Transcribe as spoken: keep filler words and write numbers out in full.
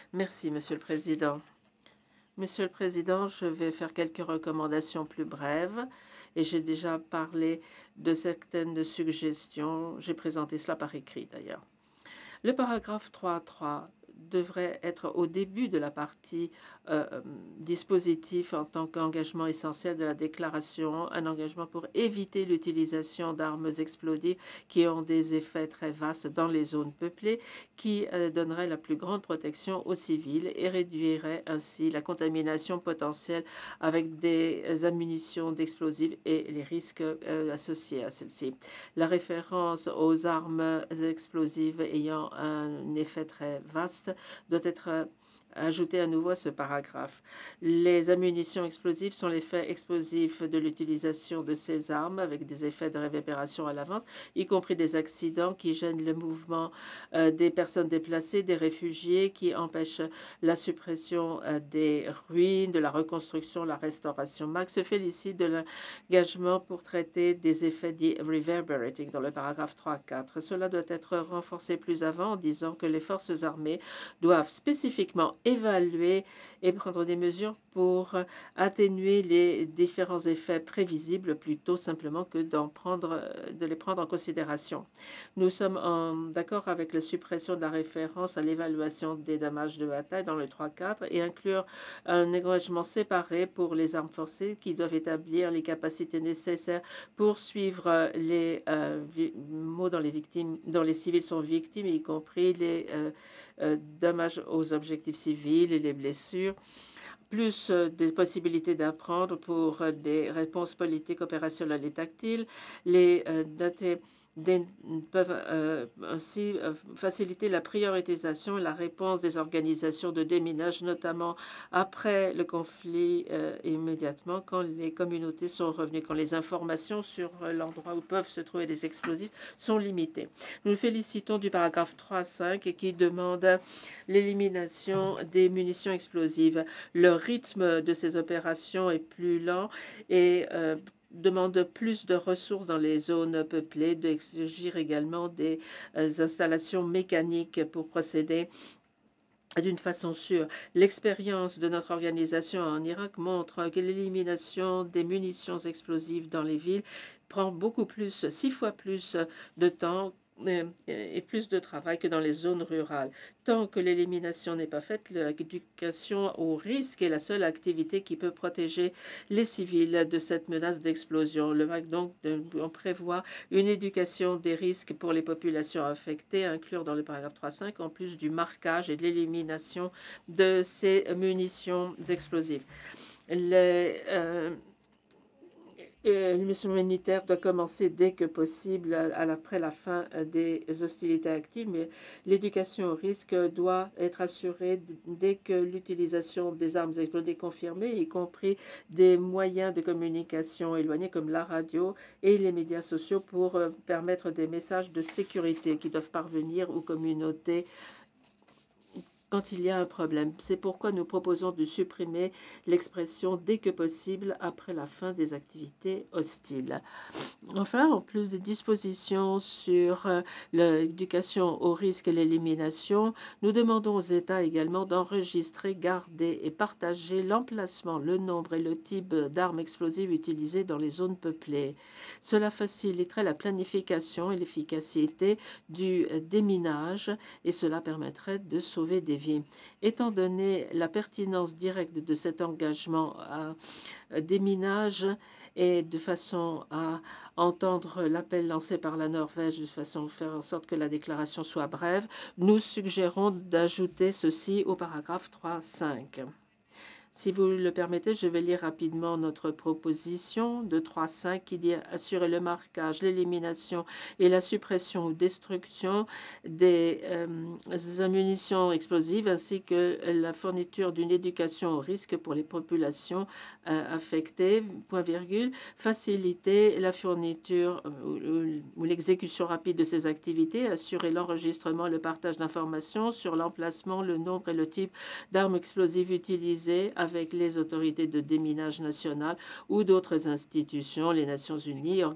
Merci, Monsieur le Président. Monsieur le Président, je vais faire quelques recommandations plus brèves et j'ai déjà parlé de certaines suggestions. J'ai présenté cela par écrit d'ailleurs. Le paragraphe trois point trois devrait être au début de la partie euh, dispositif en tant qu'engagement essentiel de la déclaration, un engagement pour éviter l'utilisation d'armes explosives qui ont des effets très vastes dans les zones peuplées, qui euh, donnerait la plus grande protection aux civils et réduirait ainsi la contamination potentielle avec des ammunitions d'explosifs et les risques euh, associés à celles-ci. La référence aux armes explosives ayant un effet très vaste doit être ajoutée à nouveau à ce paragraphe. Les ammunitions explosives sont l'effet explosif de l'utilisation de ces armes avec des effets de réverbération à l'avance, y compris des accidents qui gênent le mouvement euh, des personnes déplacées, des réfugiés, qui empêchent la suppression euh, des ruines, de la reconstruction, la restauration. Max se félicite de l'engagement pour traiter des effets dits reverberating dans le paragraphe trois point quatre. Cela doit être renforcé plus avant en disant que les forces armées doivent spécifiquement évaluer et prendre des mesures pour atténuer les différents effets prévisibles plutôt simplement que d'en prendre, de les prendre en considération. Nous sommes d'accord avec la suppression de la référence à l'évaluation des dommages de bataille dans le trois point quatre et inclure un engagement séparé pour les armes forcées qui doivent établir les capacités nécessaires pour suivre les euh, mots dont les victimes, dont les civils sont victimes, y compris les euh, euh, dommages aux objectifs civils et les blessures, plus euh, des possibilités d'apprendre pour euh, des réponses politiques, opérationnelles et tactiles. Les euh, datés des, peuvent euh, ainsi euh, faciliter la prioritisation et la réponse des organisations de déminage, notamment après le conflit euh, immédiatement, quand les communautés sont revenues, quand les informations sur euh, l'endroit où peuvent se trouver des explosifs sont limitées. Nous nous félicitons du paragraphe trois point cinq qui demande l'élimination des munitions explosives. Le rythme de ces opérations est plus lent et euh, demande plus de ressources dans les zones peuplées, d'exigir également des euh, installations mécaniques pour procéder d'une façon sûre. L'expérience de notre organisation en Irak montre que l'élimination des munitions explosives dans les villes prend beaucoup plus, six fois plus de temps et plus de travail que dans les zones rurales. Tant que l'élimination n'est pas faite, l'éducation au risque est la seule activité qui peut protéger les civils de cette menace d'explosion. Le M A C donc on prévoit une éducation des risques pour les populations affectées, à inclure dans le paragraphe trois point cinq, en plus du marquage et de l'élimination de ces munitions explosives. Les, euh, Euh, une mission humanitaire doit commencer dès que possible, après la fin des hostilités actives, mais l'éducation au risque doit être assurée dès que l'utilisation des armes explosives est confirmée, y compris des moyens de communication éloignés comme la radio et les médias sociaux pour permettre des messages de sécurité qui doivent parvenir aux communautés quand il y a un problème. C'est pourquoi nous proposons de supprimer l'expression dès que possible après la fin des activités hostiles. Enfin, en plus des dispositions sur euh, l'éducation au risque et l'élimination, nous demandons aux États également d'enregistrer, garder et partager l'emplacement, le nombre et le type d'armes explosives utilisées dans les zones peuplées. Cela faciliterait la planification et l'efficacité du déminage et cela permettrait de sauver des vies. Étant donné la pertinence directe de cet engagement à déminage et de façon à entendre l'appel lancé par la Norvège, de façon à faire en sorte que la déclaration soit brève, nous suggérons d'ajouter ceci au paragraphe trois point cinq. Si vous le permettez, je vais lire rapidement notre proposition de trois point cinq qui dit assurer le marquage, l'élimination et la suppression ou destruction des euh, munitions explosives ainsi que la fourniture d'une éducation au risque pour les populations euh, affectées, point virgule, faciliter la fourniture euh, ou, ou l'exécution rapide de ces activités, assurer l'enregistrement et le partage d'informations sur l'emplacement, le nombre et le type d'armes explosives utilisées avec les autorités de déminage nationales ou d'autres institutions, les Nations Unies,